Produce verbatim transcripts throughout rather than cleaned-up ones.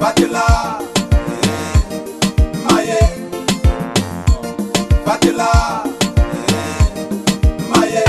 Batila, Maye, Batila, Maye.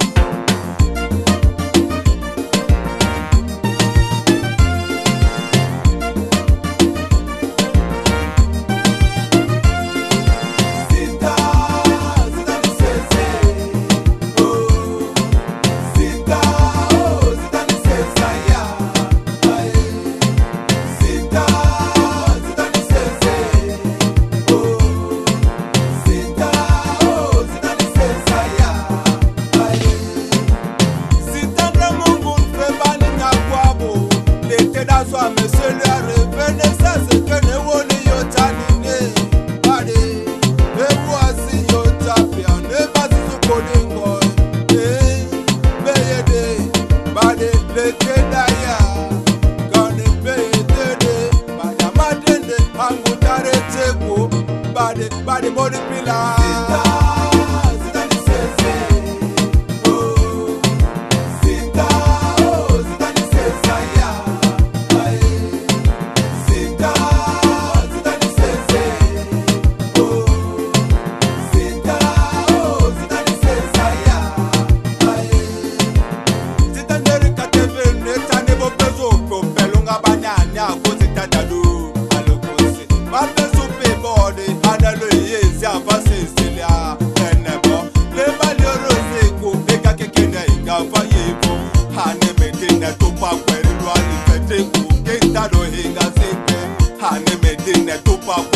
Sita, Sita ni sese, oh, Sita, oh, Sita ni sese ya, Maye. Sita, Sita ni sese, oh, Sita, oh, Sita ni sese ya, Maye. Sita de Mungu febani na kwabo, lete da swa mesele a revene sa se kene woni yotani ne, bade, ewu asi yotapi ane basi sukolingo, eh, beyede, bade, lete da ya, gane beyede de, bade amadende, angutare teko, bade, bade modi pila. Sita, Sita ni sese, oh, Sita, oh, Sita ni sese ya, aye. Sita, Sita ni sese, oh, Sita, oh, Sita ni sese ya, aye. Sita nderi kateve neta nebo peso propelunga banyanya ko sita dadu alokose. Ba peso pe body analo yezi avance silia enebo. Le bali rose ko eka kekene inga fa yebo. Hane medina to pa kweri lo ali fete ko kenta do hinga sepe. Hane medina to pa